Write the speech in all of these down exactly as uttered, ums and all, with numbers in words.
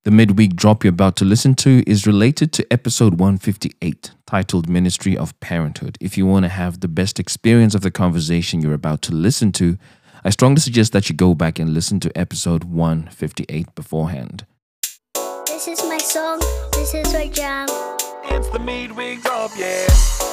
The midweek drop you're about to listen to is related to episode one fifty-eight, titled Ministry of Parenthood. If you want to have the best experience of the conversation you're about to listen to, I strongly suggest that you go back and listen to episode one fifty-eight beforehand. This is my song. This is my jam. It's the midweek drop, yeah.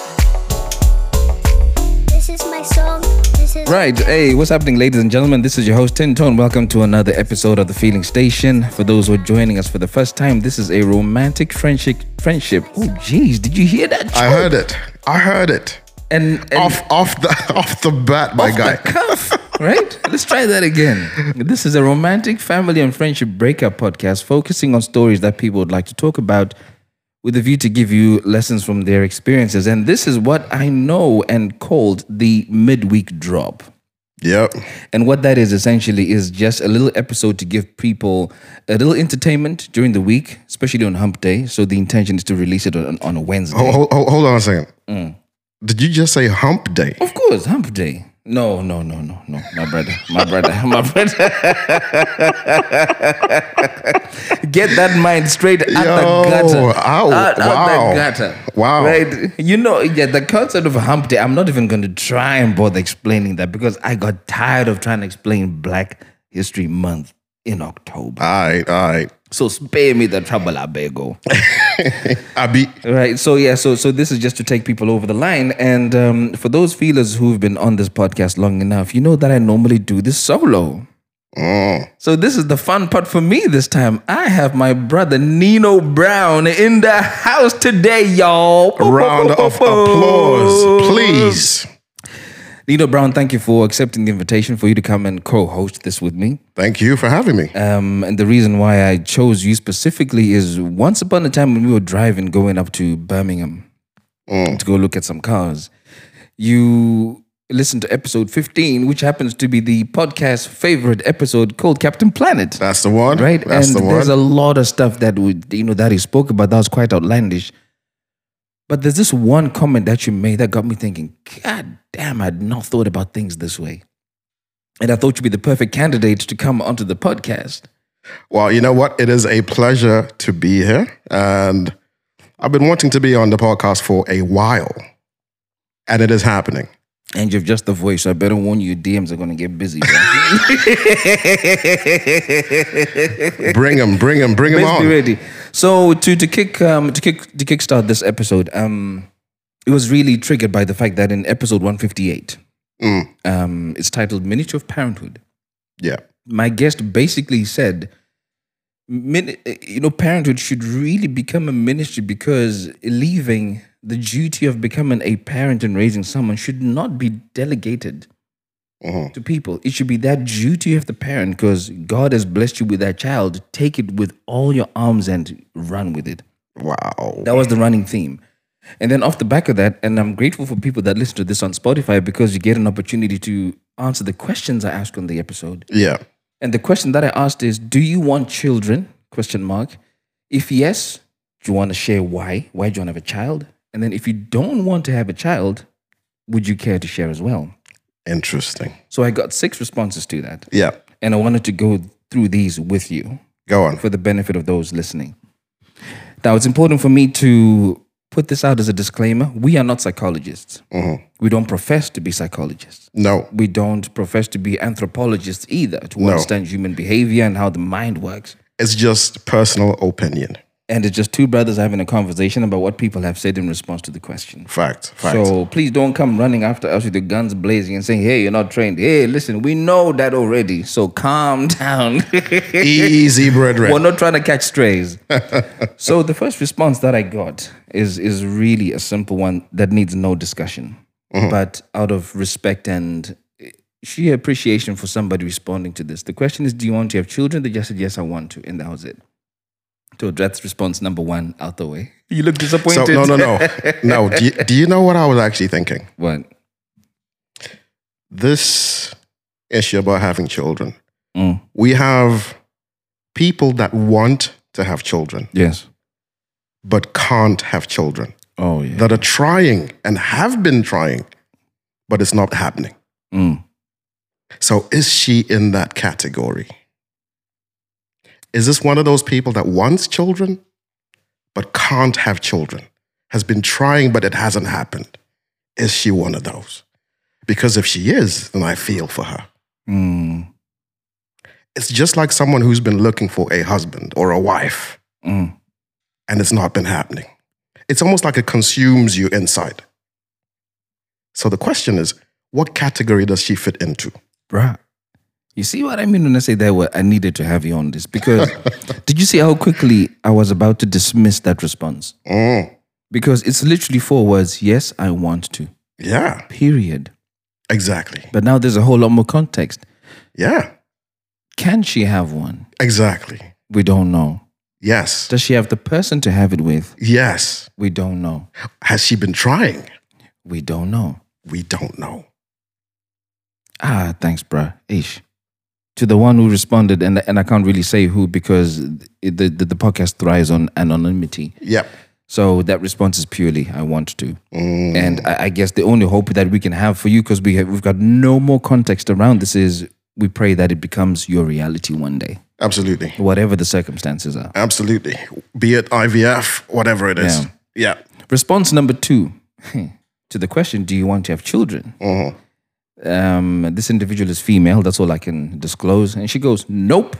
This is my song. This is Right, hey, what's happening, ladies and gentlemen? This is your host, Tin Tone. Welcome to another episode of The Feeling Station. For those who are joining us for the first time, this is a romantic friendship. Friendship. Oh, geez, did you hear that? I heard it. I heard it. And, and Off, off the, off the bat, my off guy. the cuff, right? Let's try that again. This is a romantic family and friendship breakup podcast focusing on stories that people would like to talk about, with a view to give you lessons from their experiences. And this is what I know and called the midweek drop. Yep. And what that is essentially is just a little episode to give people a little entertainment during the week, especially on hump day. So the intention is to release it on, on a Wednesday. Hold, hold, hold on a second. Mm. Did you just say hump day? Of course, hump day. No, no, no, no, no, my brother, my brother, my brother. Get that mind straight out Yo, the gutter. Ow, out, wow. out the gutter. Wow. Right? You know, yeah, the concept of a hump day, I'm not even going to try and bother explaining that because I got tired of trying to explain Black History Month in October. All right, all right. So spare me the trouble, I beg you. Abi. Right. So yeah. So so this is just to take people over the line. And um, for those feelers who've been on this podcast long enough, you know that I normally do this solo. Mm. So this is the fun part for me this time. I have my brother Nino Brown in the house today, y'all. A round of applause, please. Nino Brown, thank you for accepting the invitation for you to come and co-host this with me. Thank you for having me. Um, and the reason why I chose you specifically is once upon a time when we were driving going up to Birmingham Mm. to go look at some cars, you listened to episode fifteen, which happens to be the podcast favorite episode called Captain Planet. That's the one. Right? That's and the one. there's a lot of stuff that we, you know, that he spoke about that was quite outlandish. But there's this one comment that you made that got me thinking, God damn, I had not thought about things this way. And I thought you'd be the perfect candidate to come onto the podcast. Well, you know what? It is a pleasure to be here. And I've been wanting to be on the podcast for a while. And it is happening. And you've just the voice, so I better warn you, your D Ms are going to get busy. Bring them, bring them, bring them Let's be on. ready. So to to kick um to kick to kickstart this episode, um, it was really triggered by the fact that in episode one fifty-eight, Mm. um, it's titled "Ministry of Parenthood." Yeah. My guest basically said, min- you know, parenthood should really become a ministry because leaving the duty of becoming a parent and raising someone should not be delegated Mhm. to people. It should be that duty of the parent because God has blessed you with that child. Take it with all your arms and run with it. Wow. That was the running theme. And then off the back of that, and I'm grateful for people that listen to this on Spotify because you get an opportunity to answer the questions I ask on the episode. Yeah. And the question that I asked is, do you want children? Question mark. If yes, do you want to share why? Why do you want to have a child? And then if you don't want to have a child, would you care to share as well? Interesting. So I got six responses to that. Yeah. And I wanted to go through these with you Go on. for the benefit of those listening. Now, it's important for me to put this out as a disclaimer. We are not psychologists. Mhm. We don't profess to be psychologists. No. We don't profess to be anthropologists either, to No. understand human behavior and how the mind works. It's just personal opinion. And it's just two brothers having a conversation about what people have said in response to the question. Fact. Fact. So please don't come running after us with the guns blazing and saying, hey, you're not trained. Hey, listen, we know that already. So calm down. Easy, brethren. We're not trying to catch strays. So the first response that I got is, is really a simple one that needs no discussion. Mm-hmm. But out of respect and sheer appreciation for somebody responding to this. The question is, do you want to have children? They just said, yes, I want to. And that was it. To address response number one out the way. You look So, disappointed. no, no, no. No. Do you, do you know what I was actually thinking? What? This issue about having children. Mm. We have people that want to have children, Yes. but can't have children, Oh, yeah. that are trying and have been trying, but it's not happening. Mm. So is she in that category? Is this one of those people that wants children but can't have children? Has been trying, but it hasn't happened. Is she one of those? Because if she is, then I feel for her. Mm. It's just like someone who's been looking for a husband or a wife, Mm. and it's not been happening. It's almost like it consumes you inside. So the question is, what category does she fit into? Bruh. You see what I mean when I say that? What I needed to have you on this because did you see how quickly I was about to dismiss that response? Mm. Because it's literally four words. Yes, I want to. Yeah, Period. exactly. But now there's a whole lot more context. Yeah, Can she have one? exactly. We don't know. Yes, Does she have the person to have it with? yes. We don't know. Has she been trying? We don't know. We don't know. Ah, thanks, bruh. Ish. To the one who responded, and and I can't really say who because it, the, the the podcast thrives on anonymity. Yep. So that response is purely I want to, Mm. and I, I guess the only hope that we can have for you, because we have, we've got no more context around this, is we pray that it becomes your reality one day, Absolutely. whatever the circumstances are. Absolutely. Be it I V F, whatever it is. Yeah. Yeah. Response number two to the question: do you want to have children? Mhm. Um, this individual is female. That's all I can disclose. And she goes, nope.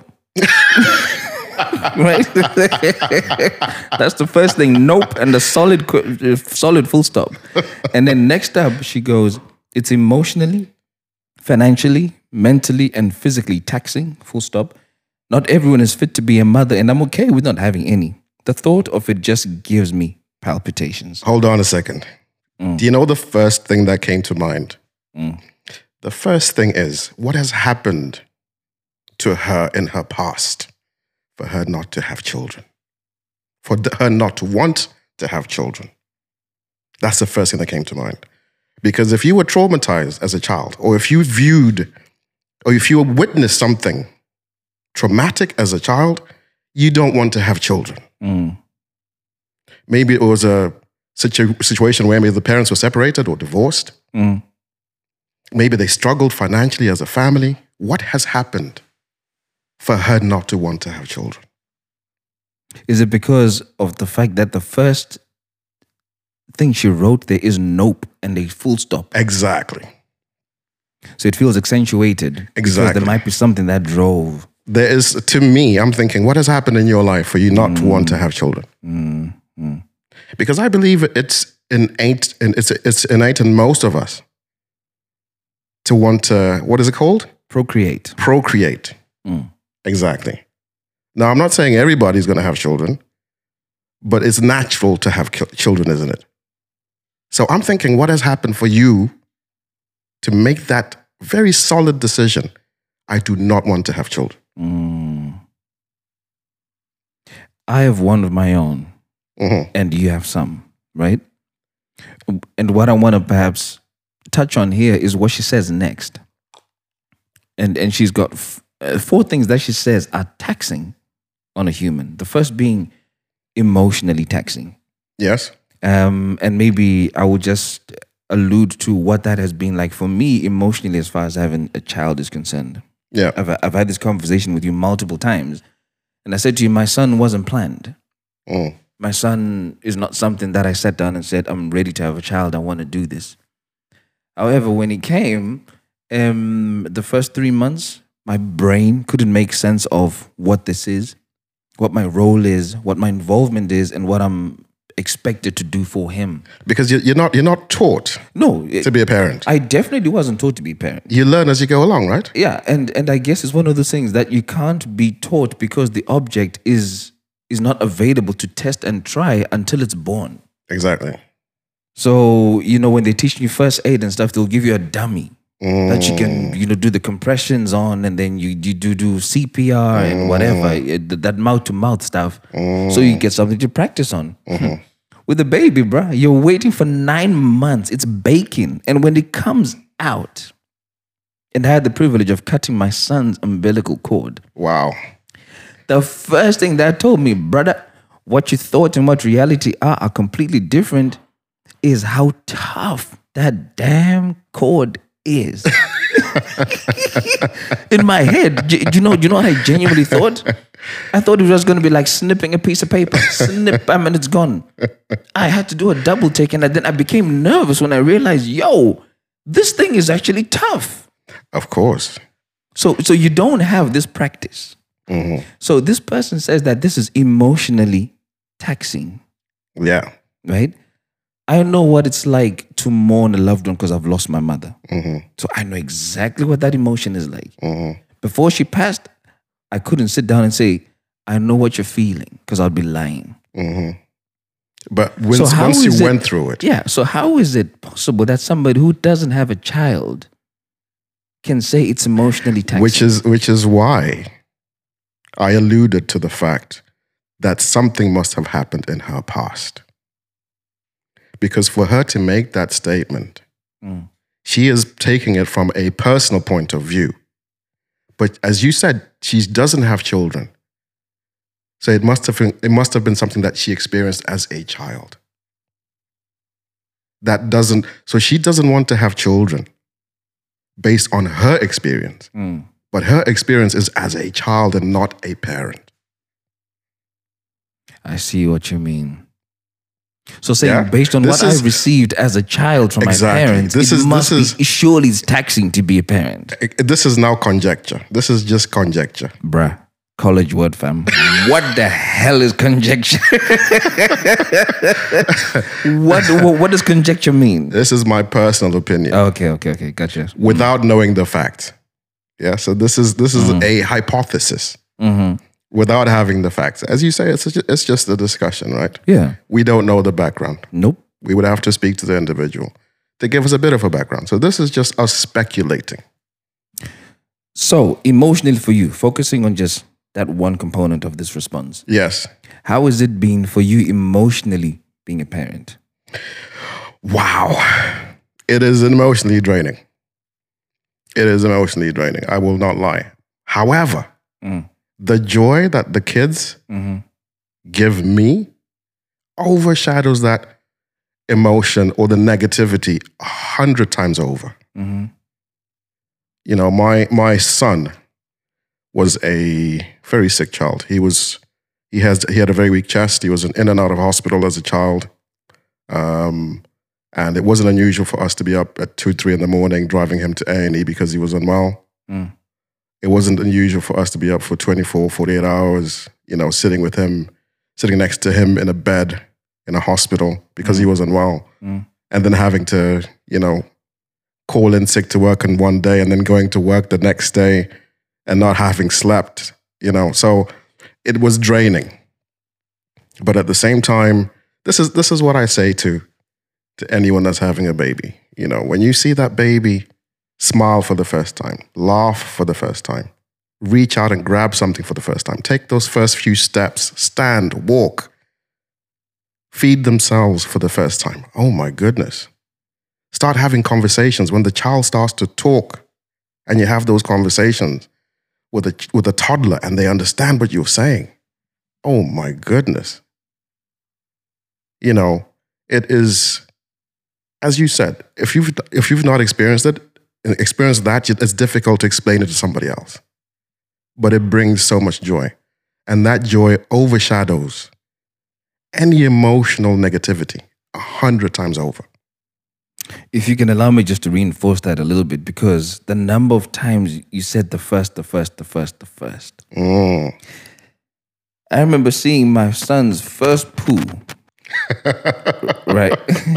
Right? That's the first thing. Nope. And the solid, qu- solid full stop. And then next up, she goes, it's emotionally, financially, mentally, and physically taxing. Full stop. Not everyone is fit to be a mother, and I'm okay with not having any. The thought of it just gives me palpitations. Hold on a second. Do you know the first thing that came to mind? Mm. The first thing is, what has happened to her in her past for her not to have children? For th- her not to want to have children? That's the first thing that came to mind. Because if you were traumatized as a child, or if you viewed, or if you witnessed something traumatic as a child, you don't want to have children. Mm. Maybe it was a situ- situation where maybe the parents were separated or divorced. Mm. Maybe they struggled financially as a family. What has happened for her not to want to have children? Is it because of the fact that the first thing she wrote there is nope and a full stop? Exactly. So it feels accentuated. Because Exactly. there might be something that drove. There is, to me, I'm thinking, what has happened in your life for you not to want to have children? Mm, mm, Because I believe it's innate, and it's it's innate in most of us to want to, what is it called? procreate. Procreate. Mm. Exactly. Now, I'm not saying everybody's going to have children, but it's natural to have ki- children, isn't it? So I'm thinking, what has happened for you to make that very solid decision? I do not want to have children. Mm. I have one of my own, Mhm. and you have some, right? And what I want to perhaps touch on here is what she says next. And and she's got f- uh, four things that she says are taxing on a human. The first being emotionally taxing. Yes. Um, and maybe I would just allude to what that has been like for me emotionally as far as having a child is concerned. Yeah. I've, I've had this conversation with you multiple times. And I said to you, my son wasn't planned. Mm. My son is not something that I sat down and said, I'm ready to have a child. I want to do this. However, when he came, um, the first three months, my brain couldn't make sense of what this is, what my role is, what my involvement is, and what I'm expected to do for him. Because you- you're not you're not taught No, it- to be a parent. I definitely wasn't taught to be a parent. You learn as you go along, right? Yeah, and and I guess it's one of those things that you can't be taught because the object is is not available to test and try until it's born. Exactly. So, you know, when they teach you first aid and stuff, they'll give you a dummy that you can, you know, do the compressions on, and then you, you do do C P R and whatever, it- that mouth to mouth stuff. So you get something to practice on. With the baby, bruh, you're waiting for nine months. It's baking. And when it comes out, and I had the privilege of cutting my son's umbilical cord, Wow. the first thing that told me, brother, what you thought and what reality are are completely different, is how tough that damn cord is. In my head, do you know, do you know what I genuinely thought? I thought it was just going to be like snipping a piece of paper. Snip, I mean, it's gone. I had to do a double take, and then I became nervous when I realized, yo, this thing is actually tough. Of course. So, so you don't have this practice. Mm-hmm. So this person says that this is emotionally taxing, Yeah. right? I know what it's like to mourn a loved one because I've lost my mother. Mm-hmm. So I know exactly what that emotion is like. Mm-hmm. Before she passed, I couldn't sit down and say, I know what you're feeling, because I'd be lying. Mm-hmm. But once, So how once you is it- went through it, Yeah, so how is it possible that somebody who doesn't have a child can say it's emotionally taxing? which is which is why I alluded to the fact that something must have happened in her past. Because for her to make that statement, Mm. she is taking it from a personal point of view. But as you said, she doesn't have children. So it must have been, it must have been something that she experienced as a child. That doesn't, so she doesn't want to have children based on her experience. Mm. But her experience is as a child and not a parent. I see what you mean. So saying Yeah. based on This what is- I received as a child from Exactly. my parents, This it is- must this be, surely it's taxing to be a parent. This is now conjecture. This is just conjecture. Bruh, college word fam. What the hell is conjecture? what, what what does conjecture mean? This is my personal opinion Okay, okay, okay, gotcha. without knowing the fact. Yeah, so this is this is Mm. a hypothesis Mm-hmm. without having the facts. As you say, it's just, it's just a discussion, right? Yeah. We don't know the background. Nope. We would have to speak to the individual to give us a bit of a background. So this is just us speculating. So emotionally for you, focusing on just that one component of this response, Yes. how has it been for you emotionally being a parent? Wow. It is emotionally draining. It is emotionally draining. I will not lie. However, Mm. the joy that the kids Mm-hmm. give me overshadows that emotion or the negativity a hundred times over. Mm-hmm. You know, my my son was a very sick child. He was he has he had a very weak chest. He was in and out of hospital as a child. Um, and it wasn't unusual for us to be up at two, three in the morning driving him to A and E because he was unwell. Mm. It wasn't unusual for us to be up for twenty-four, forty-eight hours, you know, sitting with him, sitting next to him in a bed in a hospital because he was unwell. Mm. And then having to, you know, call in sick to work on one day and then going to work the next day and not having slept, you know. So it was draining. But at the same time, this is this is what I say to to anyone that's having a baby. You know, when you see that baby smile for the first time, laugh for the first time, reach out and grab something for the first time, take those first few steps, stand, walk, feed themselves for the first time. Oh my goodness. Start having conversations. When the child starts to talk and you have those conversations with a, with a toddler and they understand what you're saying. Oh my goodness. You know, it is, as you said, if you've, if you've not experienced it, experienced that, it's difficult to explain it to somebody else. But it brings so much joy. And that joy overshadows any emotional negativity a hundred times over. If you can allow me just to reinforce that a little bit, because the number of times you said the first, the first, the first, the first. Mm. I remember seeing my son's first poo. Right.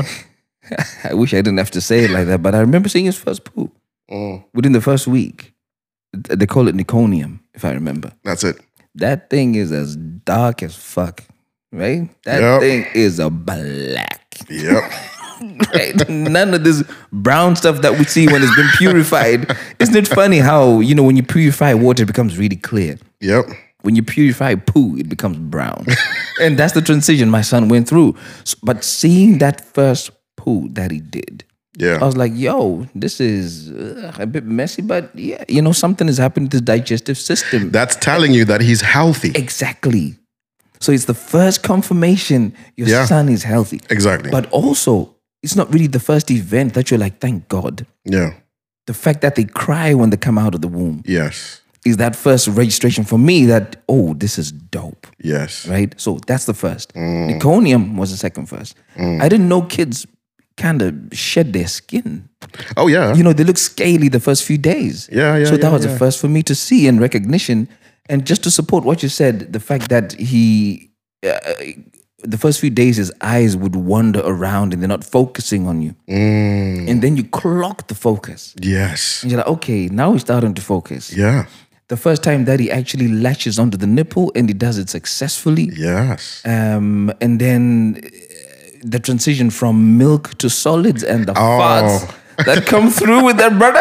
I wish I didn't have to say it like that, but I remember seeing his first poo Mm. within the first week. They call it Niconium, if I remember. That's it. That thing is as dark as fuck, right? That Yep. thing is a black. Yep. Right? None of this brown stuff that we see when it's been purified. Isn't it funny how, you know, when you purify water, it becomes really clear. Yep. When you purify poo, it becomes brown. And that's the transition my son went through. So, but seeing that first poo that he did, Yeah. I was like, yo, this is uh, a bit messy, but yeah, you know, something has happened to the digestive system. That's telling you that he's healthy. Exactly. So it's the first confirmation your Yeah. son is healthy. Exactly. But also, it's not really the first event that you're like, thank God. Yeah. the fact that they cry when they come out of the womb Yes. is that first registration for me that, oh, this is dope, Yes. right? So that's the first. Meconium was the second first. I didn't know kids kind of shed their skin. Oh, yeah. You know, they look scaly the first few days. Yeah, yeah, So that yeah, was yeah. the first for me to see and recognition. And just to support what you said, the fact that he, uh, the first few days, his eyes would wander around and they're not focusing on you. Mm. And then you clock the focus. Yes. And you're like, okay, now he's starting to focus. Yeah. The first time that he actually latches onto the nipple and he does it successfully. Yes. Um, and then uh, the transition from milk to solids and the Oh. farts that come through with that brother.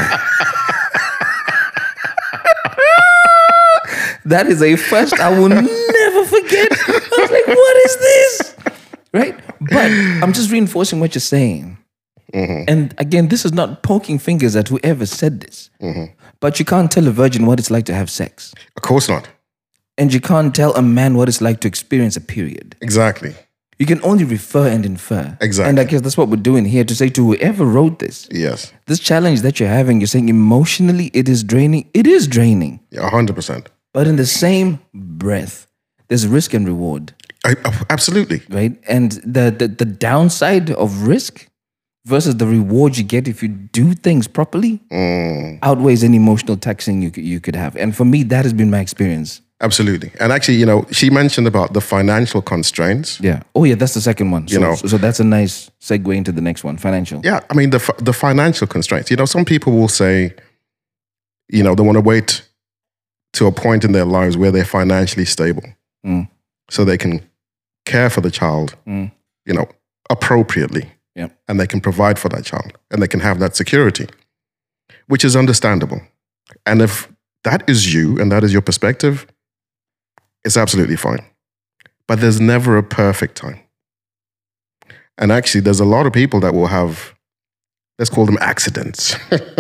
That is a first I will never forget. I was like, what is this? Right? But I'm just reinforcing what you're saying. Mm-hmm. And again, this is not poking fingers at whoever said this. Mm-hmm. But you can't tell a virgin what it's like to have sex. Of course not. And you can't tell a man what it's like to experience a period. Exactly. You can only refer and infer. Exactly. And I guess that's what we're doing here to say to whoever wrote this, Yes. this challenge that you're having, you're saying emotionally it is draining. It is draining. Yeah, one hundred percent. But in the same breath, there's risk and reward, I, absolutely. right? And the, the, the downside of risk versus the reward you get if you do things properly Mm. outweighs any emotional taxing you, could- you could have. And for me, that has been my experience. Absolutely. And actually, you know, she mentioned about the financial constraints. Yeah. Oh, yeah, that's the second one. So, You know- so, so that's a nice segue into the next one, financial. Yeah, I mean, the fi- the financial constraints. You know, some people will say, you know, they want to wait to a point in their lives where they're financially stable Mm. so they can care for the child, Mm. you know, appropriately. Yep. And they can provide for that child and they can have that security, which is understandable. And if that is you and that is your perspective, it's absolutely fine. But there's never a perfect time. And actually, there's a lot of people that will have, let's call them accidents.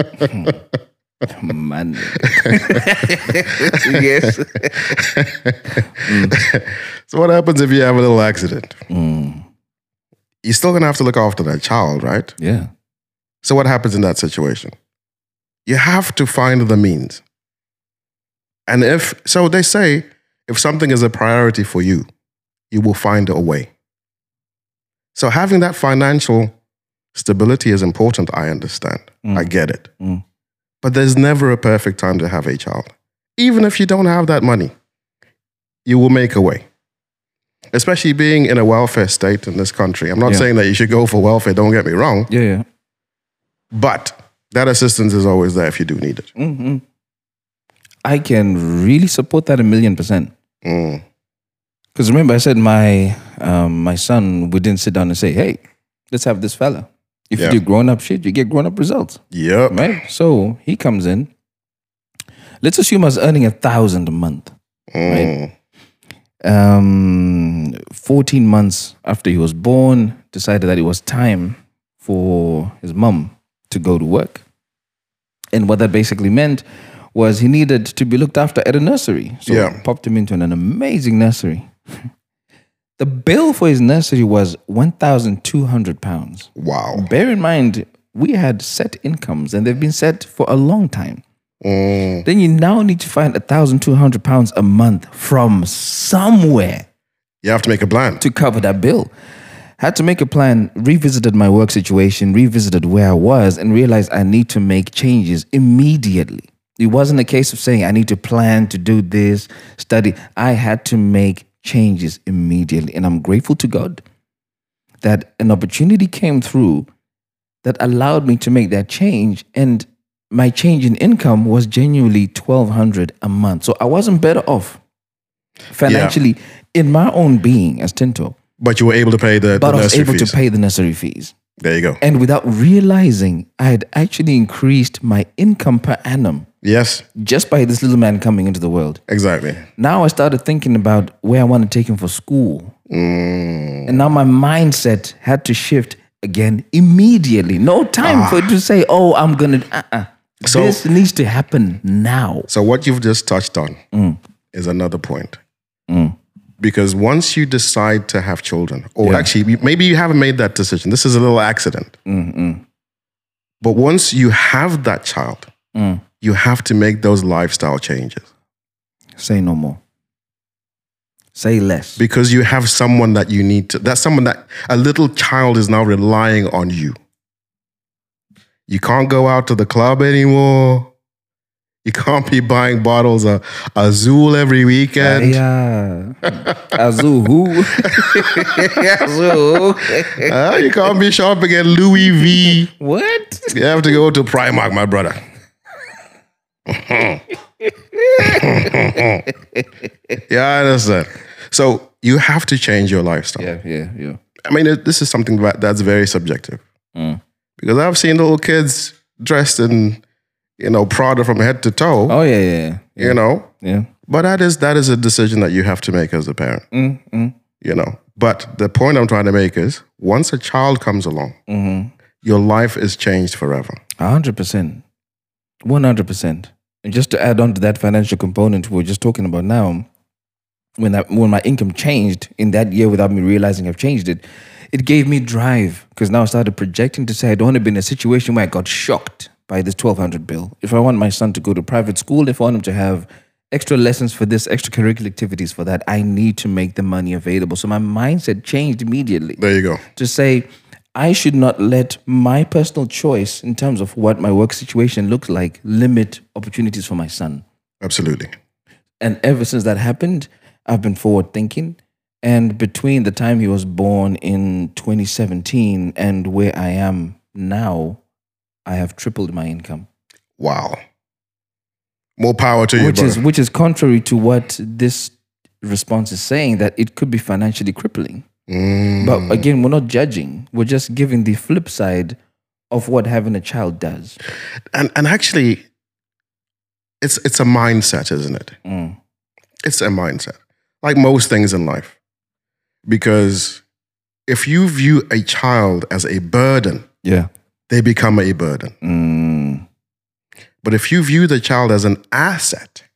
Man. Yes. So what happens if you have a little accident? Mm. You're still going to have to look after that child, right? Yeah. So what happens in that situation? You have to find the means. And if, so they say, if something is a priority for you, you will find a way. So having that financial stability is important, I understand. Mm. I get it. Mm. But there's never a perfect time to have a child. Even if you don't have that money, you will make a way. Especially being in a welfare state in this country. I'm not Yeah. saying that you should go for welfare, don't get me wrong. Yeah, yeah. But that assistance is always there if you do need it. Mm-hmm. I can really support that a million percent. Mm. Because remember, I said my um, my son, we didn't sit down and say, hey, let's have this fella. If Yeah. you do grown up shit, you get grown up results, Yep. right? So he comes in. Let's assume I was earning a thousand a month. Mm. Um, fourteen months after he was born, decided that it was time for his mum to go to work. And what that basically meant was he needed to be looked after at a nursery. So Yeah. popped him into an amazing nursery. The bill for his nursery was one thousand two hundred pounds. Wow. Bear in mind, we had set incomes and they've been set for a long time. Mm. Then you now need to find one thousand two hundred pounds a month from somewhere You have to make a plan. to cover that bill. Had to make a plan, revisited my work situation, revisited where I was, and realized I need to make changes immediately. It wasn't a case of saying I need to plan to do this, study. I had to make changes immediately. And I'm grateful to God that an opportunity came through that allowed me to make that change. And my change in income was genuinely twelve hundred a month. So I wasn't better off financially in my own being as Tinto. But you were able to pay the, But the I was nursery able fees. to pay the necessary fees. There you go. And without realizing, I had actually increased my income per annum Yes, just by this little man coming into the world. exactly. Now I started thinking about where I want to take him for school. Mm. And now my mindset had to shift again immediately. No time for it to say, oh, I'm going to, uh-uh. So- this needs to happen now. So what you've just touched on Mm. is another point. Because once you decide to have children, or Yeah. actually you- maybe you haven't made that decision. This is a little accident. But once you have that child, Mm. you have to make those lifestyle changes Say no more. Say less. because you have someone that you need to, that's someone that a little child is now relying on you. You can't go out to the club anymore. You can't be buying bottles of Azul every weekend. Yeah. Azul who? Azul. Uh, you can't be shopping at Louis V. What? You have to go to Primark, my brother. Yeah, I understand. So you have to change your lifestyle. Yeah, yeah, yeah. I mean, it, this is something that, that's very subjective. Mm. Because I've seen little kids dressed in, you know, Prada from head to toe, Oh yeah, yeah, yeah. you know. Yeah. But that is that is a decision that you have to make as a parent, Mm, mm, you know. But the point I'm trying to make is, once a child comes along, mm-hmm. your life is changed forever. A hundred percent. One hundred percent. And just to add on to that financial component we were just talking about now, when that when my income changed in that year without me realizing I've changed it, it gave me drive because now I started projecting to say I don't want to be in a situation where I got shocked by this twelve hundred bill. If I want my son to go to private school, if I want him to have extra lessons for this, extracurricular activities for that, I need to make the money available. So my mindset changed immediately There you go. to say, I should not let my personal choice in terms of what my work situation looks like limit opportunities for my son. Absolutely. And ever since that happened, I've been forward thinking. And between the time he was born in twenty seventeen and where I am now, I have tripled my income. Wow. More power to you, Which is brother. which is contrary to what this response is saying, that it could be financially crippling. Mm. But again, we're not judging. We're just giving the flip side of what having a child does. And and actually, it's it's a mindset, isn't it? Mm. It's a mindset, like most things in life. Because if you view a child as a burden, Yeah. they become a burden. Mm. But if you view the child as an asset,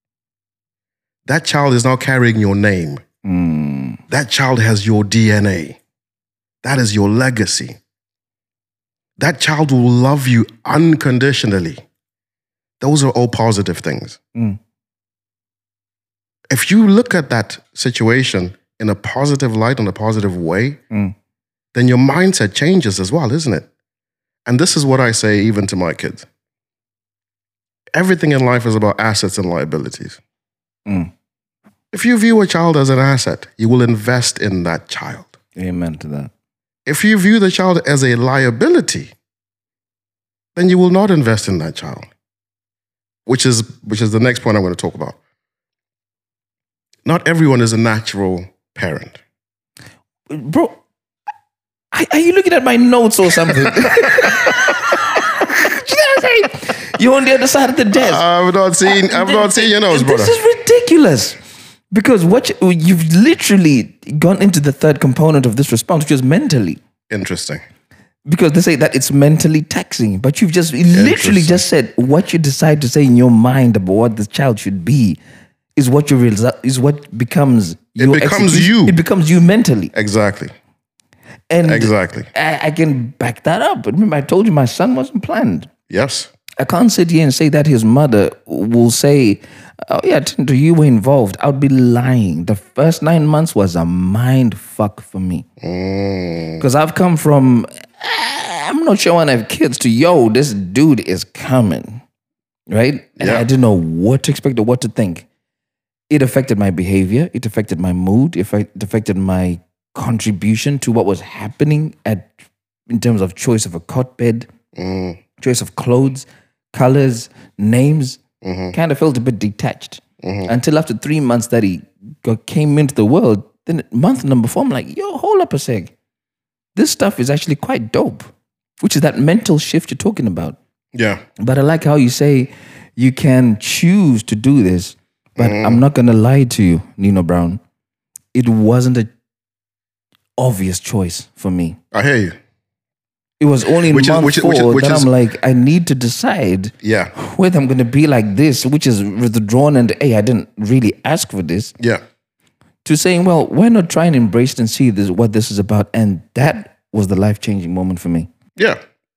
that child is now carrying your name. Mm. That child has your D N A. That is your legacy. That child will love you unconditionally. Those are all positive things. Mm. If you look at that situation in a positive light, in a positive way, Mm. then your mindset changes as well, isn't it? And this is what I say even to my kids. Everything in life is about assets and liabilities. Mm. If you view a child as an asset, you will invest in that child. Amen to that. If you view the child as a liability, then you will not invest in that child. Which is, which is the next point I'm going to talk about. Not everyone is a natural parent. Bro, are, are you looking at my notes or something? You know what I'm saying? You're on the other side of the desk. I've not seen, I've not seen your nose, brother. This is ridiculous. Because what you, you've literally gone into the third component of this response, which is mentally. Interesting. Because they say that it's mentally taxing, but you've just literally Interesting. just said what you decide to say in your mind about what the child should be is what you realize is what becomes your becomes execution. you. It becomes you mentally. Exactly. And Exactly. I, I can back that up. But remember, I told you my son wasn't planned. Yes. I can't sit here and say that his mother will say, oh yeah, Tinto, you were involved. I would be lying. The first nine months was a mind fuck for me. Mm. Because I've come from, "Ah, I'm not sure when I have kids to, yo, this dude is coming. Right? And Yeah. I didn't know what to expect or what to think. It affected my behavior. It affected my mood. It affect- it affected my contribution to what was happening at in terms of choice of a cot bed, Mm. choice of clothes, colors, names. Mm-hmm. Kind of felt a bit detached until after three months that he got, came into the world. Then month number four, I'm like, yo, hold up a sec. This stuff is actually quite dope, which is that mental shift you're talking about. Yeah. But I like how you say you can choose to do this, but I'm not going to lie to you, Nino Brown. It wasn't an obvious choice for me. I hear you. It was only in Which is- month which is- four which is- which that is- I'm like, I need to decide Yeah. whether I'm going to be like this, which is withdrawn and, hey, I didn't really ask for this, Yeah. to saying, well, why not try and embrace it and see this, what this is about? And that was the life-changing moment for me. Yeah.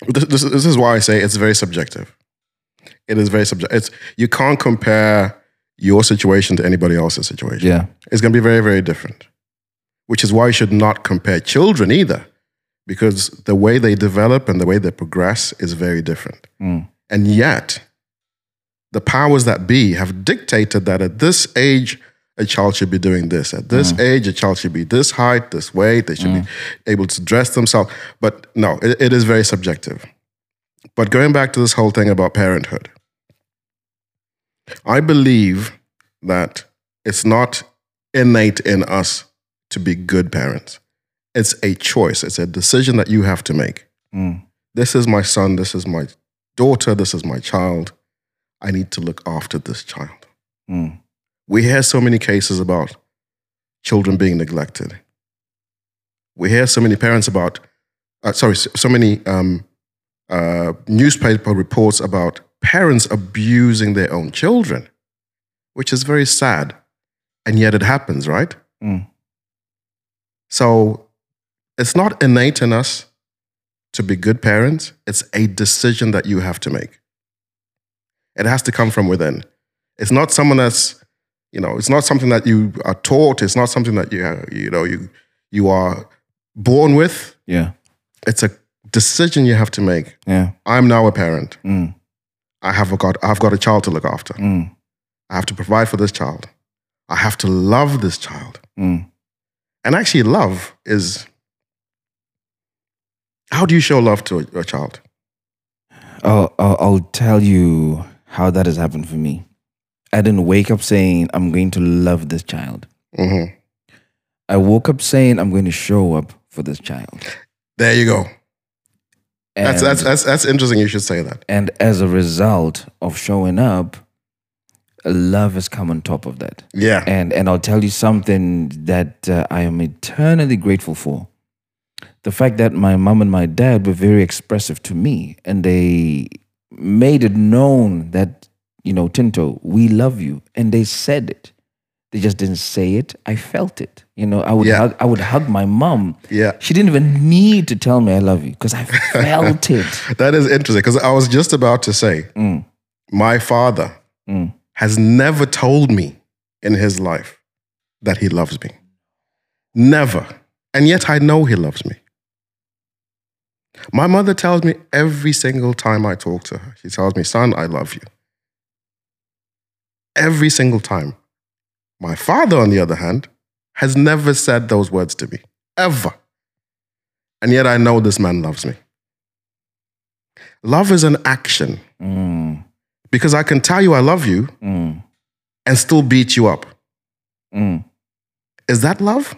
This, this, this is why I say it's very subjective. It is very subjective. It's, you can't compare your situation to anybody else's situation. Yeah. It's going to be very, very different. Which is why you should not compare children either, because the way they develop and the way they progress is very different. Mm. And yet, the powers that be have dictated that at this age, a child should be doing this. At this Mm. age, a child should be this height, this weight. They should Mm. be able to dress themselves. But no, it, it is very subjective. But going back to this whole thing about parenthood, I believe that it's not innate in us to be good parents. It's a choice. It's a decision that you have to make. Mm. This is my son. This is my daughter. This is my child. I need to look after this child. Mm. We hear so many cases about children being neglected. We hear so many parents about, uh, sorry, so many um, uh, newspaper reports about parents abusing their own children, which is very sad. And yet it happens, right? Mm. So it's not innate in us to be good parents. It's a decision that you have to make. It has to come from within. It's not someone that's, you know, it's not something that you are taught. It's not something that you, you know, you you are born with. Yeah. It's a decision you have to make. Yeah. I'm now a parent. Mm. I have got I've got a child to look after. Mm. I have to provide for this child. I have to love this child. Mm. And actually, love is, how do you show love to a, a child? I'll, I'll, I'll tell you how that has happened for me. I didn't wake up saying, I'm going to love this child. Mm-hmm. I woke up saying, I'm going to show up for this child. There you go. And, That's, that's, that's, that's interesting. You should say that. and as a result of showing up, love has come on top of that. Yeah. And and I'll tell you something that uh, I am eternally grateful for. The fact that my mom and my dad were very expressive to me, and they made it known that, you know, Tinto, we love you. And they said it. They just didn't say it. I felt it. You know, I would Yeah. hug, I would hug my mom. Yeah. She didn't even need to tell me I love you because I felt it. That is interesting because I was just about to say, Mm. my father Mm. has never told me in his life that he loves me. Never. And yet I know he loves me. My mother tells me every single time I talk to her, she tells me, son, I love you. Every single time. My father, on the other hand, has never said those words to me, ever. And yet I know this man loves me. Love is an action. Mm. Because I can tell you I love you Mm. and still beat you up. Mm. Is that love?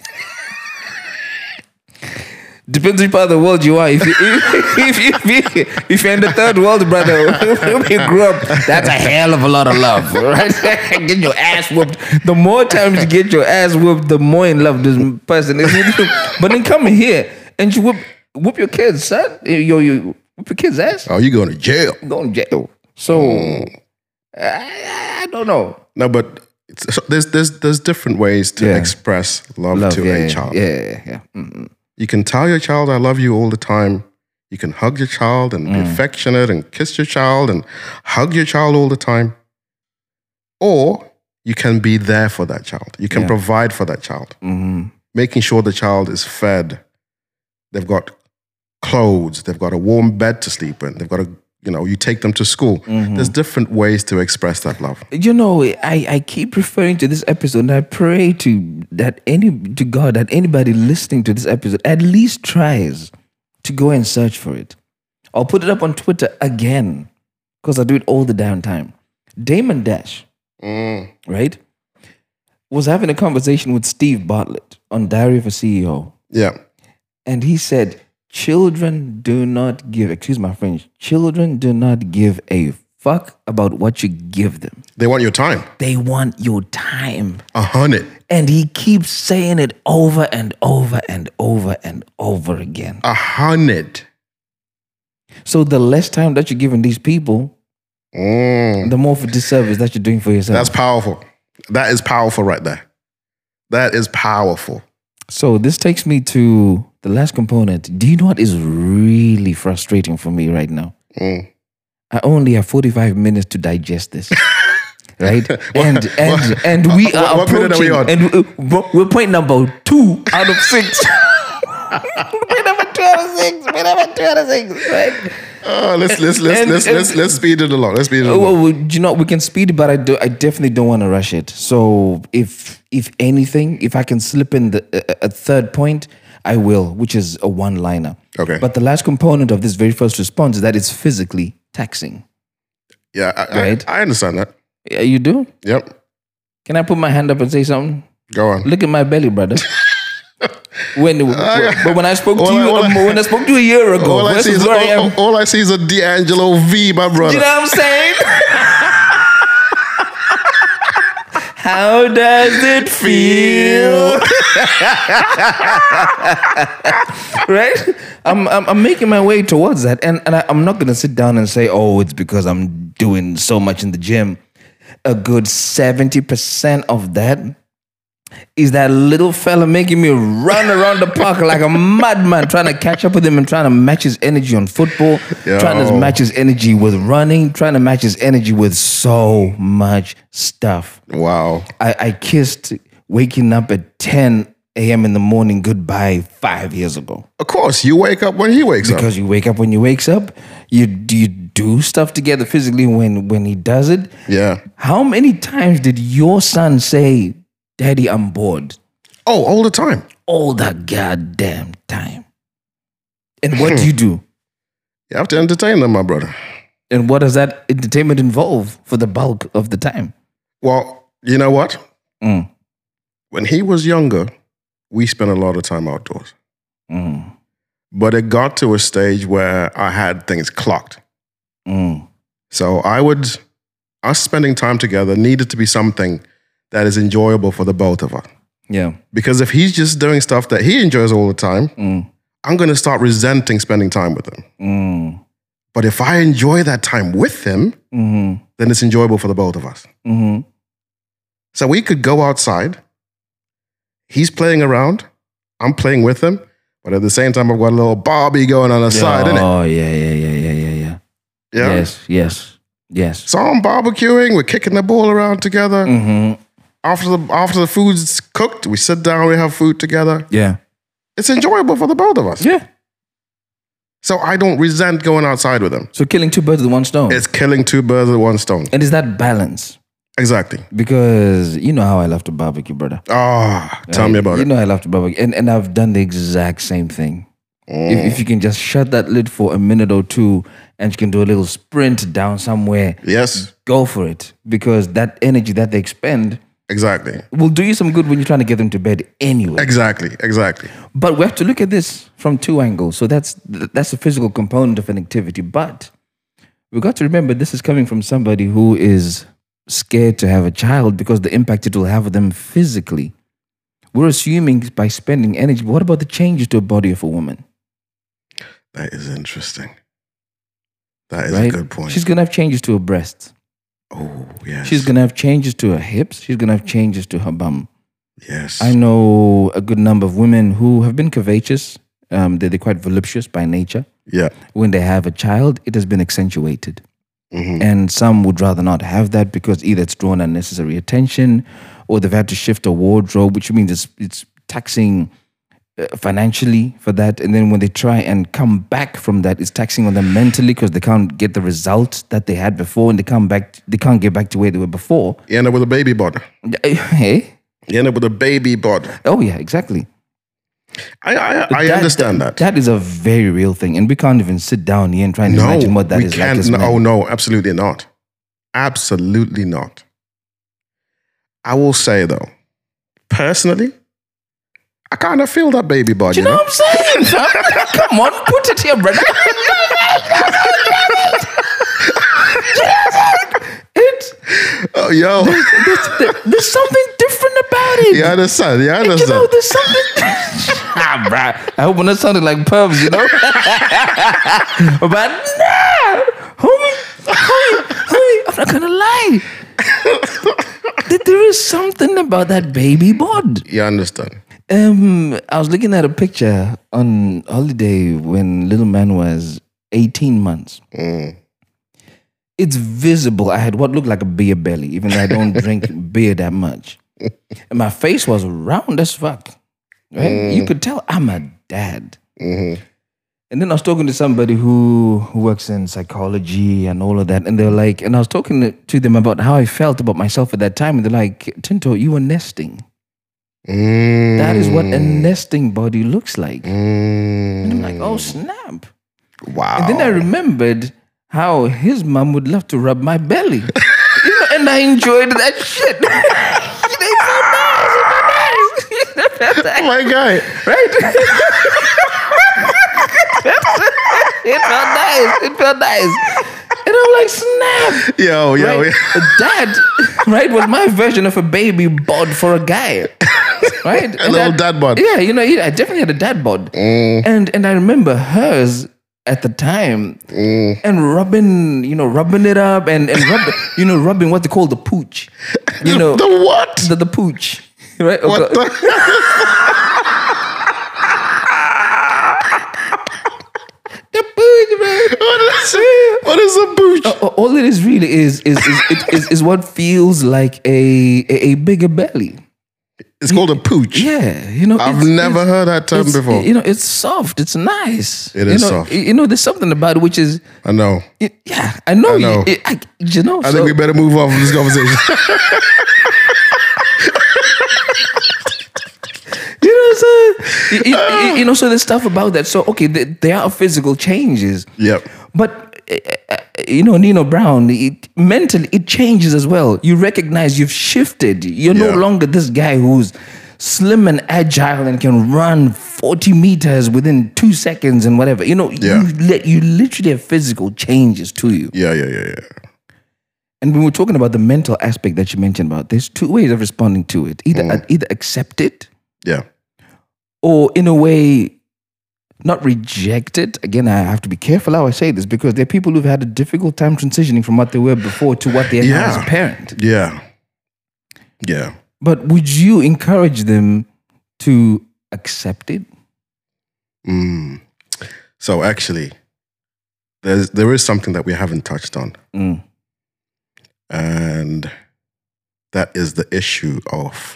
Depends which part of the world you are. If, you, if, if, if, if you're in the third world, brother, when you grew up, that's a hell of a lot of love, right? Get your ass whooped. The more times you get your ass whooped, the more in love this person is with you. But then come here and you whoop, whoop your kids, son. You, you whoop your kids' ass. Oh, you going to jail? Go to jail. So, I, I don't know. No, but it's, so there's, there's, there's different ways to Yeah. express love, Love, to yeah, a child. Yeah, yeah, yeah. Mm-mm. You can tell your child, I love you all the time. You can hug your child and be Mm. affectionate and kiss your child and hug your child all the time. Or you can be there for that child. You can Yeah. provide for that child, Mm-hmm. making sure the child is fed. They've got clothes. They've got a warm bed to sleep in. They've got a, you know, you take them to school. Mm-hmm. There's different ways to express that love. You know, I, I keep referring to this episode, and I pray to that any to God that anybody listening to this episode at least tries to go and search for it. I'll put it up on Twitter again because I do it all the damn time. Damon Dash, Mm. right, was having a conversation with Steve Bartlett on Diary of a C E O, Yeah. and he said, "Children do not give, excuse my French, children do not give a fuck about what you give them. They want your time. They want your time." A hundred. And he keeps saying it over and over and over and over again. A hundred. So the less time that you're giving these people, Mm. the more of a disservice that you're doing for yourself. That's powerful. That is powerful right there. That is powerful. So this takes me to the last component. Do you know what is really frustrating for me right now? Mm. I only have forty-five minutes to digest this. Right? And and and we What- are what minute are we approaching, on? and we- we're point number two out of six. Point number two out of six. Point number two out of six. Right? Oh, let's let's let's And- let's and- let's let's speed it along. Let's speed it Oh, along. well, well, you know, we can speed it, but I do. I definitely don't want to rush it. So, if if anything, if I can slip in the a, a third point, I will, which is a one-liner. Okay. But the last component of this very first response is that it's physically taxing. Yeah, I, Right. I, I understand that. Yeah, you do. Yep. Can I put my hand up and say something? Go on. Look at my belly, brother. when, but when I spoke to all I- you, all I- um, when I spoke to you a year ago, All I see versus is where I all, am. all I see is a D'Angelo V, my brother. You know what I'm saying? How does it feel? Right? I'm, I'm I'm making my way towards that, and and I, I'm not gonna sit down and say, oh, it's because I'm doing so much in the gym. A good seventy percent of that is that little fella making me run around the park like a madman, trying to catch up with him and trying to match his energy on football, Yo. trying to match his energy with running, trying to match his energy with so much stuff. Wow. I, I kissed waking up at ten a.m. in the morning goodbye five years ago. Of course, you wake up when he wakes up. Because you wake up when he wakes up, you you do stuff together physically when when he does it. Yeah. How many times did your son say, Daddy, I'm bored? Oh, all the time. All that goddamn time. And what do you do? You have to entertain them, my brother. And what does that entertainment involve for the bulk of the time? Well, you know what? Mm. When he was younger, we spent a lot of time outdoors. Mm. But it got to a stage where I had things clocked. Mm. So I would, us spending time together needed to be something that is enjoyable for the both of us. Yeah. Because if he's just doing stuff that he enjoys all the time, Mm. I'm going to start resenting spending time with him. Mm. But if I enjoy that time with him, Mm-hmm. then it's enjoyable for the both of us. Mm-hmm. So we could go outside. He's playing around. I'm playing with him. But at the same time, I've got a little Barbie going on the side, innit? Oh, yeah, yeah, yeah, yeah, yeah, yeah. Yeah. Yes, yes, yes. So I'm barbecuing. We're kicking the ball around together. Mm-hmm. After the after the food's cooked, we sit down. We have food together. Yeah. It's enjoyable for the both of us. Yeah. So I don't resent going outside with him. So killing two birds with one stone. It's killing two birds with one stone. And is that balance? Exactly. Because you know how I love to barbecue, brother. Ah, tell Right? me about you it. know I love to barbecue. And, and I've done the exact same thing. Mm. If, if you can just shut that lid for a minute or two and you can do a little sprint down somewhere, Yes, go for it. Because that energy that they expend exactly. will do you some good when you're trying to get them to bed anyway. Exactly. Exactly. But we have to look at this from two angles. So that's that's the physical component of an activity. But we've got to remember this is coming from somebody who is scared to have a child because the impact it will have on them physically. We're assuming by spending energy. What about the changes to a body of a woman? That is interesting. That is Right? a good point. She's gonna have changes to her breasts. oh, yes. She's gonna have changes to her hips. She's gonna have changes to her bum. Yes. I know a good number of women who have been curvaceous. Um, they're, they're quite voluptuous by nature. Yeah. When they have a child, it has been accentuated. Mhm. And some would rather not have that because either it's drawn unnecessary attention or they've had to shift a wardrobe, which means it's, it's taxing uh, financially for that. And then when they try and come back from that, it's taxing on them mentally because they can't get the result that they had before and they come back, they can't get back to where they were before. You end up with a baby bod. Hey? You end up with a baby bod. Oh, yeah, exactly. I I, I understand that. That is a very real thing. And we can't even sit down here and try and No, imagine what that we is can't. like as no, men. oh, no, absolutely not. Absolutely not. I will say, though, personally, I kind of feel that baby bod, Do you know what I'm saying, fam? Come on, put it here, brother. It's, Oh, yo. there's, there's something different about it. You understand? You You know, understand? there's something. ah, bruh. I hope we're not sounding like pervs, you know? But no, homie, homie, homie, I'm not gonna lie. There- there is something about that baby bod. You understand? Um, I was looking at a picture on holiday when little man was eighteen months. Mm. It's visible. I had what looked like a beer belly, even though I don't drink beer that much. And my face was round as fuck. Right? Mm. You could tell I'm a dad. Mm-hmm. And then I was talking to somebody who, who works in psychology and all of that. And they're like, and I was talking to, to them about how I felt about myself at that time. And they're like, Tinto, you were nesting. Mm. That is what a nesting body looks like. Mm. And I'm like, oh, snap. Wow. And then I remembered how his mom would love to rub my belly. You know, and I enjoyed that shit. They felt nice. It felt nice. My guy. Right? It felt nice. It felt nice. And I'm like, snap. Yo, yo, Right? yo. A dad, right, was my version of a baby bod for a guy. Right? A little dad bod. Yeah, you know, I definitely had a dad bod. Mm. And and I remember hers at the time Mm. and rubbing, you know, rubbing it up and, and rub, you know, rubbing what they call the pooch. You know, The what? the, the pooch. Right? What Okay. the? The pooch, man. What is, what is a booch? Uh, all it is really is is is, it, is, is what feels like a, a a bigger belly. It's called a pooch. Yeah, you know. I've it's- never it's- heard that term it's- before. You know, it's soft. It's nice. It you is know, soft. You know, there's something about it which is, I know. yeah, I know. I know. You, I, you know. I so, think we better move on from this conversation. You know, so you, you- you know, so there's stuff about that. So okay, there, there are physical changes. Yep. But uh, uh, you know, Nino Brown, it, mentally it changes as well. You recognize you've shifted. You're Yeah. no longer this guy who's slim and agile and can run forty meters within two seconds and whatever. You know, Yeah. you let you literally have physical changes to you. Yeah, yeah, yeah, yeah. And when we're talking about the mental aspect that you mentioned about, there's two ways of responding to it. Either Mm. either accept it, Yeah. or in a way not reject it. Again, I have to be careful how I say this because there are people who've had a difficult time transitioning from what they were before to what they are now Yeah. as a parent. Yeah. Yeah. But would you encourage them to accept it? Mm. So actually, there's there is something that we haven't touched on, Mm. and that is the issue of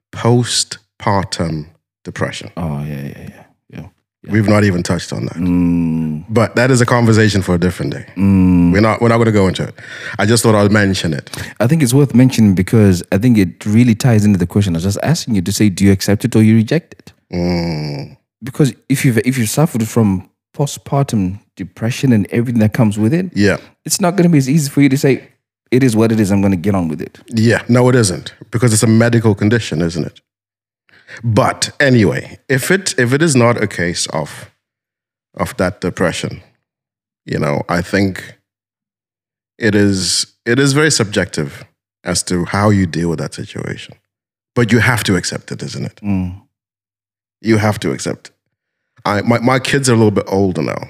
postpartum depression. Oh, yeah, yeah, yeah. yeah. We've not even touched on that, Mm, but that is a conversation for a different day. mm. We're not we're not going to go into it. I just thought I'd mention it. I think it's worth mentioning because I think it really ties into the question. I was just asking you to say, do you accept it or you reject it? Mm. Because if you've, if you've suffered from postpartum depression and everything that comes with it, Yeah. it's not going to be as easy for you to say, it is what it is, I'm going to get on with it. Yeah, no, it isn't, because it's a medical condition, isn't it? But anyway, if it if it is not a case of of that depression, you know, I think it is it is very subjective as to how you deal with that situation. But you have to accept it, isn't it? Mm. You have to accept it. I my, my kids are a little bit older now.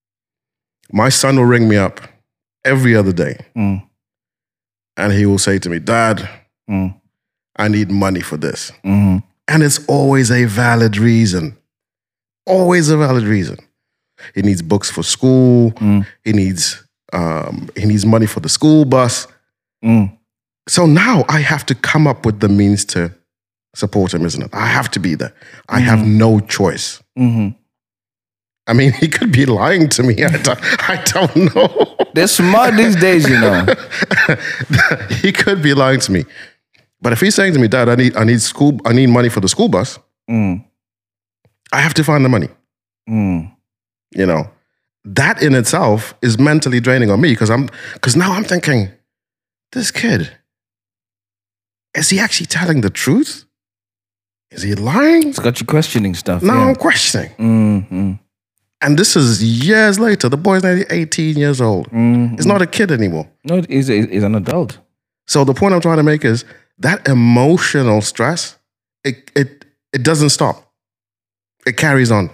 My son will ring me up every other day, Mm. and he will say to me, "Dad, Mm. I need money for this." Mm. And it's always a valid reason. Always a valid reason. He needs books for school. Mm. He needs um, he needs money for the school bus. Mm. So now I have to come up with the means to support him, isn't it? I have to be there. I have no choice. Mm-hmm. I mean, he could be lying to me. I don't, I don't know. They're smart these days, you know. He could be lying to me. But if he's saying to me, "Dad, I need I need school I need money for the school bus," Mm. I have to find the money. Mm. You know, that in itself is mentally draining on me because I'm because now I'm thinking, this kid, is he actually telling the truth? Is he lying? It's got you questioning stuff. Now yeah. I'm questioning. Mm-hmm. And this is years later. The boy's nearly eighteen years old. Mm-hmm. He's not a kid anymore. No, he's, he's an adult. So the point I'm trying to make is that emotional stress, it it it doesn't stop. It carries on.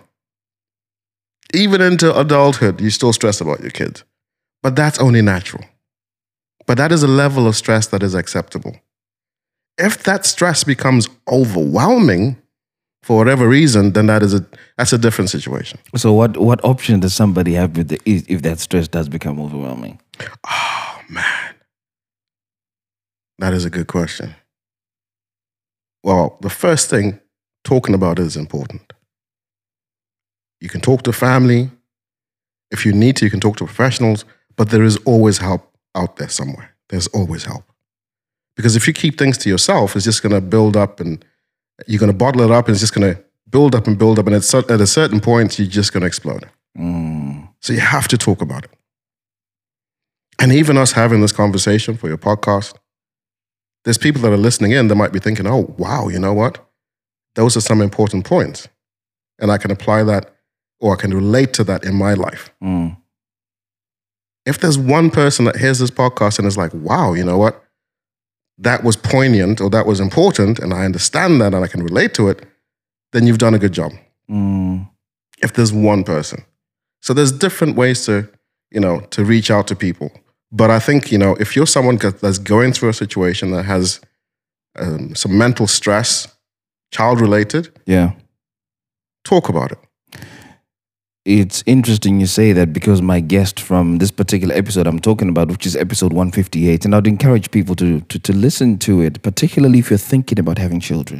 Even into adulthood, you still stress about your kids. But that's only natural. But that is a level of stress that is acceptable. If that stress becomes overwhelming, for whatever reason, then that is a that's a different situation. So what what option does somebody have with the, if if that stress does become overwhelming? Oh man, that is a good question. Well, the first thing, talking about it is important. You can talk to family. If you need to, you can talk to professionals, but there is always help out there somewhere. There's always help. Because if you keep things to yourself, it's just going to build up and you're going to bottle it up and it's just going to build up and build up. And at, at a certain point, you're just going to explode. Mm. So you have to talk about it. And even us having this conversation for your podcast, there's people that are listening in that might be thinking, oh, wow, you know what? Those are some important points. And I can apply that or I can relate to that in my life. Mm. If there's one person that hears this podcast and is like, wow, you know what? That was poignant or that was important and I understand that and I can relate to it, then you've done a good job. Mm. If there's one person. So there's different ways to, you know, to reach out to people. But I think, you know, if you're someone that's going through a situation that has um, some mental stress, child-related, Yeah. talk about it. It's interesting you say that because my guest from this particular episode I'm talking about, which is episode one fifty-eight, and I'd encourage people to, to, to listen to it, particularly if you're thinking about having children,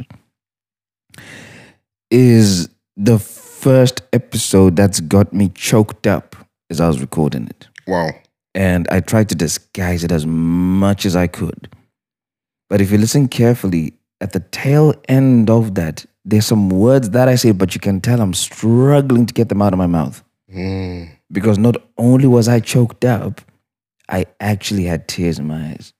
is the first episode that's got me choked up as I was recording it. Wow. And I tried to disguise it as much as I could. But if you listen carefully, at the tail end of that, there's some words that I say, but you can tell I'm struggling to get them out of my mouth. Mm. Because not only was I choked up, I actually had tears in my eyes.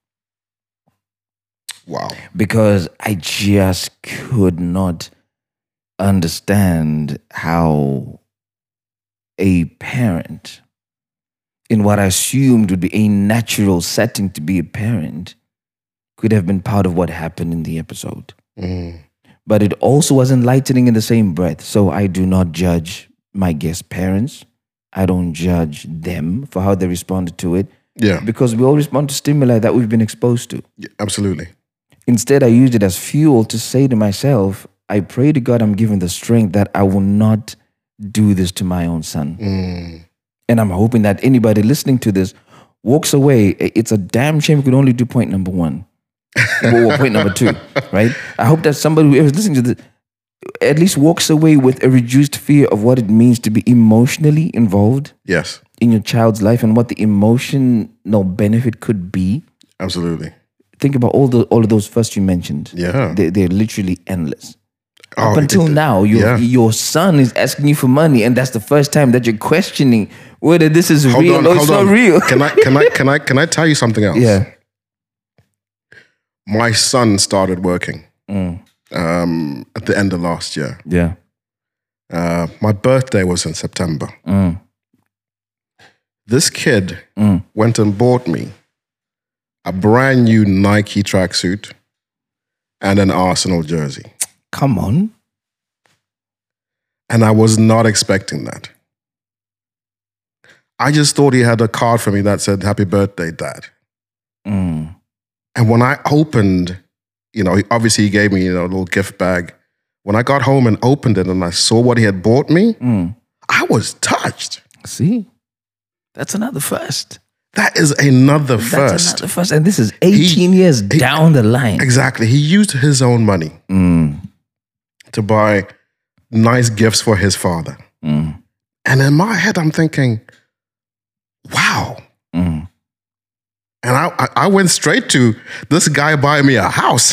Wow. Because I just could not understand how a parent, in what I assumed would be a natural setting to be a parent, could have been part of what happened in the episode. Mm. But it also was enlightening in the same breath. So I do not judge my guest parents. I don't judge them for how they responded to it. Yeah. Because we all respond to stimuli that we've been exposed to. Yeah, absolutely. Instead, I used it as fuel to say to myself, I pray to God I'm given the strength that I will not do this to my own son. Mm. And I'm hoping that anybody listening to this walks away. It's a damn shame we could only do point number one. Or point number two, right? I hope that somebody who is listening to this at least walks away with a reduced fear of what it means to be emotionally involved Yes. in your child's life and what the emotional benefit could be. Absolutely. Think about all the all of those first you mentioned. Yeah. They, they're literally endless. Oh, Up until it- now, your yeah. your son is asking you for money, and that's the first time that you're questioning whether this is Hold real on, or it's hold not on. real. Can I can I can I can I tell you something else? Yeah. My son started working Mm. um, at the end of last year. Yeah. Uh, my birthday was in September. Mm. This kid Mm. went and bought me a brand new Nike tracksuit and an Arsenal jersey. Come on. And I was not expecting that. I just thought he had a card for me that said, "Happy birthday, Dad." Mm. And when I opened, you know, he- obviously he gave me, you know, a little gift bag. When I got home and opened it and I saw what he had bought me, Mm. I was touched. See? That's another first. That is another That's first. another first. And this is eighteen years down the line. Exactly. He used his own money Mm. to buy nice gifts for his father. Mm. And in my head, I'm thinking, wow. Mm. And I, I, I went straight to this guy buying me a house.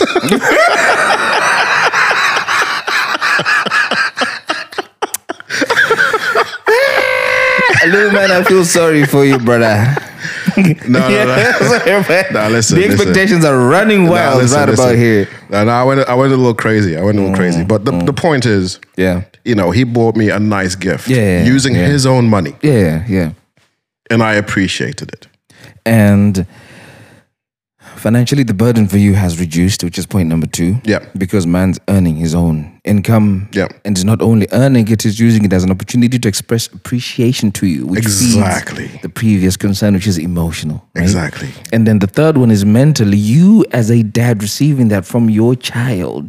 Little man, I feel sorry for you, brother. No, no, no. Sorry, man. No, listen, the listen. expectations are running wild Nah, listen, right listen. about here. No, no, I went, I went a little crazy. I went a little crazy. But the, the point is, Yeah. you know, he bought me a nice gift Yeah, using yeah. his own money. Yeah, yeah. And I appreciated it. And financially, the burden for you has reduced, which is point number two. Yeah. Because man's earning his own income. Yeah. And is not only earning it, is using it as an opportunity to express appreciation to you, which Exactly. feeds the previous concern, which is emotional. Right? Exactly. And then the third one is mentally, you as a dad receiving that from your child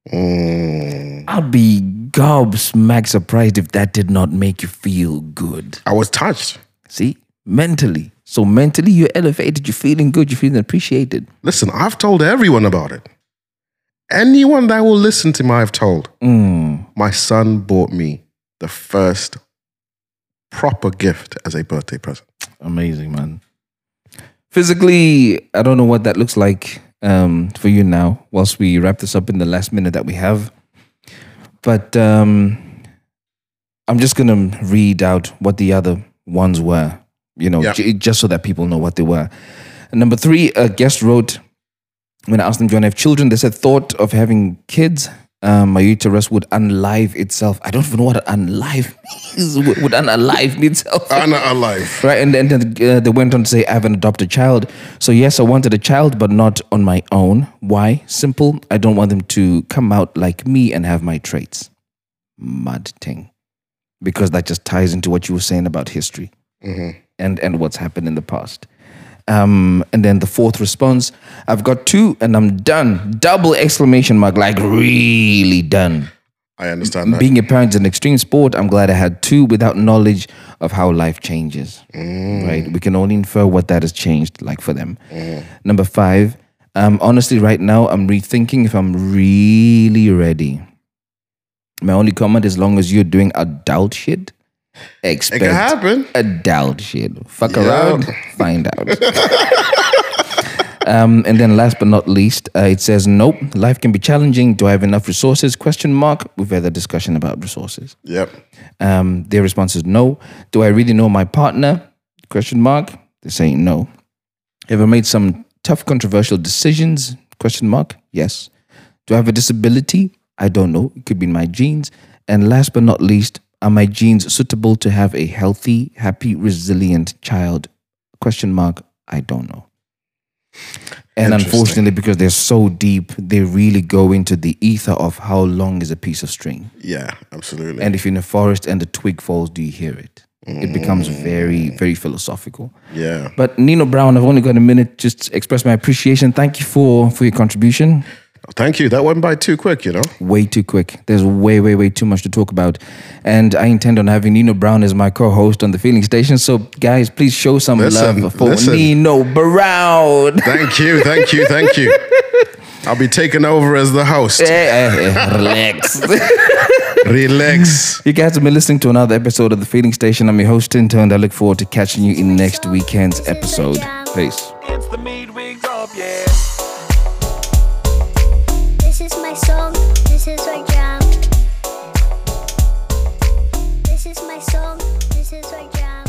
Mm. I'd be gobsmacked surprised if that did not make you feel good. I was touched. See, mentally. So mentally, you're elevated, you're feeling good, you're feeling appreciated. Listen, I've told everyone about it. Anyone that will listen to me, I've told. Mm. My son bought me the first proper gift as a birthday present. Amazing, man. Physically, I don't know what that looks like um, for you now, whilst we wrap this up in the last minute that we have. But um, I'm just going to read out what the other ones were, you know, Yeah. j- just so that people know what they were. And number three, a guest wrote, when I asked them, do you want to have children? They said, thought of having kids. Um, my uterus would unlive itself. I don't even know what unlive means. Would would unalive itself. Anna alive. Right, and then uh, they went on to say, I have an adopted child. So yes, I wanted a child, but not on my own. Why? Simple. I don't want them to come out like me and have my traits. Mad thing. Because that just ties into what you were saying about history Mm-hmm. and, and what's happened in the past. Um, and then the fourth response, I've got two and I'm done. Double exclamation mark, like really done. I understand that. Being a parent is an extreme sport. I'm glad I had two without knowledge of how life changes. Mm. Right? We can only infer what that has changed like for them. Number five, um, honestly, right now, I'm rethinking if I'm really ready. My only comment, as long as you're doing adult shit, expect It can happen. adult shit. Fuck Yeah. around, find out. Um, and then last but not least, uh, it says, nope, life can be challenging. Do I have enough resources? Question mark. We've had a discussion about resources. Yep. Um, their response is no. Do I really know my partner? Question mark. They're saying no. Have I made some tough, controversial decisions? Question mark. Yes. Do I have a disability? I don't know. It could be in my genes. And last but not least, are my genes suitable to have a healthy, happy, resilient child? Question mark. I don't know. And Interesting. unfortunately, because they're so deep, they really go into the ether of how long is a piece of string. Yeah, absolutely. And if you're in a forest and the twig falls, do you hear it? It becomes very, very philosophical. yeah. But Nino Brown, I've only got a minute just to express my appreciation. Thank you for, for your contribution. Thank you. That went by too quick, you know? Way too quick. There's way, way, way too much to talk about. And I intend on having Nino Brown as my co-host on the Feeling Station. So guys, please show some Listen, love for listen. Nino Brown. Thank you. Thank you. Thank you. I'll be taking over as the host. Eh, eh, eh, Relax. Relax. You guys have been listening to another episode of The Feeling Station. I'm your host, Tinto, and I look forward to catching you in next weekend's episode. Peace. It's the meat wigs up, yeah. This is my song. This is my jam. This is my song. This is my jam.